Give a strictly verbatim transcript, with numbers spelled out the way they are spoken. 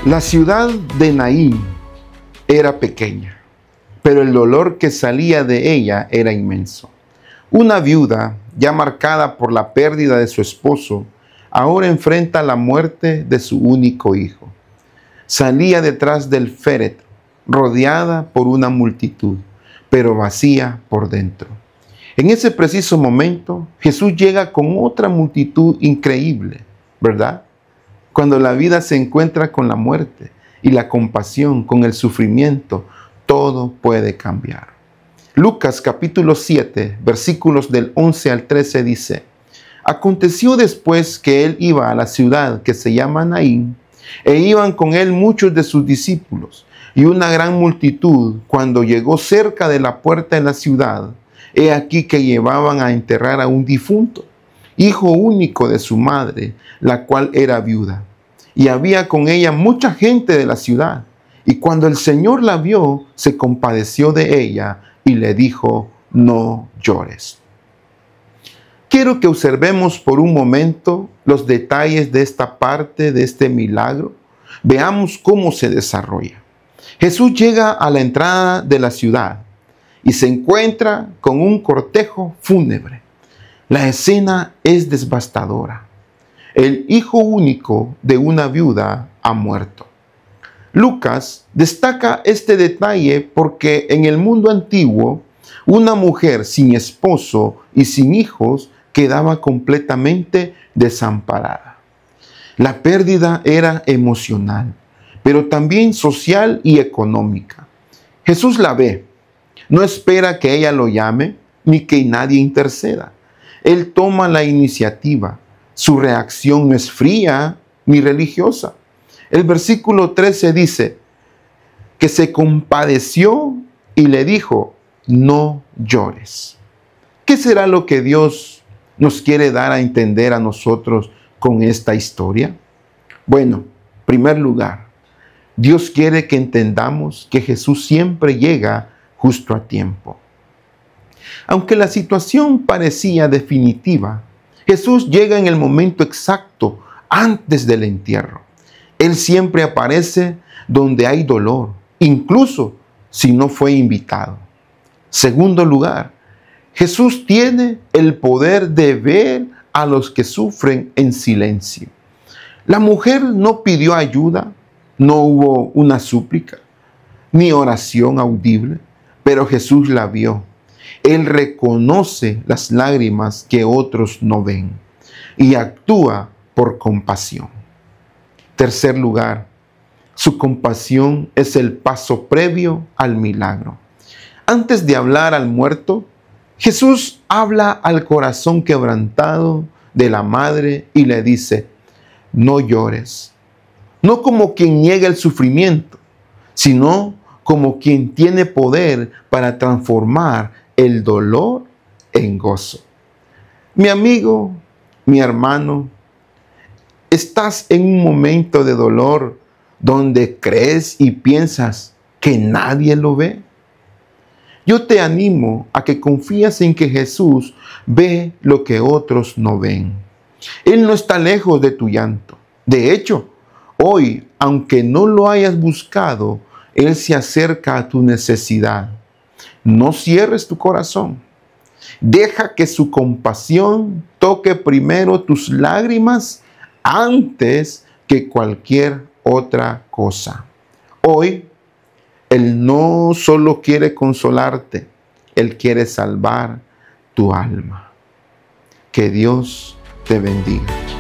La ciudad de Naín era pequeña, pero el dolor que salía de ella era inmenso. Una viuda, ya marcada por la pérdida de su esposo, ahora enfrenta la muerte de su único hijo. Salía detrás del féretro, rodeada por una multitud, pero vacía por dentro. En ese preciso momento, Jesús llega con otra multitud increíble, ¿verdad? Cuando la vida se encuentra con la muerte y la compasión con el sufrimiento, todo puede cambiar. Lucas capítulo siete, versículos del once al trece dice: Aconteció después que él iba a la ciudad que se llama Naín, e iban con él muchos de sus discípulos, y una gran multitud. Cuando llegó cerca de la puerta de la ciudad, he aquí que llevaban a enterrar a un difunto, hijo único de su madre, la cual era viuda. Y había con ella mucha gente de la ciudad. Y cuando el Señor la vio, se compadeció de ella y le dijo: no llores. Quiero que observemos por un momento los detalles de esta parte de este milagro. Veamos cómo se desarrolla. Jesús llega a la entrada de la ciudad y se encuentra con un cortejo fúnebre. La escena es devastadora. El hijo único de una viuda ha muerto. Lucas destaca este detalle porque en el mundo antiguo, una mujer sin esposo y sin hijos quedaba completamente desamparada. La pérdida era emocional, pero también social y económica. Jesús la ve. No espera que ella lo llame ni que nadie interceda. Él toma la iniciativa. Su reacción no es fría ni religiosa. El versículo trece dice que se compadeció y le dijo: no llores. ¿Qué será lo que Dios nos quiere dar a entender a nosotros con esta historia? Bueno, en primer lugar, Dios quiere que entendamos que Jesús siempre llega justo a tiempo. Aunque la situación parecía definitiva, Jesús llega en el momento exacto antes del entierro. Él siempre aparece donde hay dolor, incluso si no fue invitado. Segundo lugar, Jesús tiene el poder de ver a los que sufren en silencio. La mujer no pidió ayuda, no hubo una súplica, ni oración audible, pero Jesús la vio. Él reconoce las lágrimas que otros no ven y actúa por compasión. Tercer lugar, su compasión es el paso previo al milagro. Antes de hablar al muerto, Jesús habla al corazón quebrantado de la madre y le dice: no llores. No como quien niega el sufrimiento, sino como quien tiene poder para transformar el dolor en gozo. Mi amigo, mi hermano, ¿estás en un momento de dolor donde crees y piensas que nadie lo ve? Yo te animo a que confíes en que Jesús ve lo que otros no ven. Él no está lejos de tu llanto. De hecho, hoy, aunque no lo hayas buscado, Él se acerca a tu necesidad. No cierres tu corazón. Deja que su compasión toque primero tus lágrimas antes que cualquier otra cosa. Hoy, Él no solo quiere consolarte, Él quiere salvar tu alma. Que Dios te bendiga.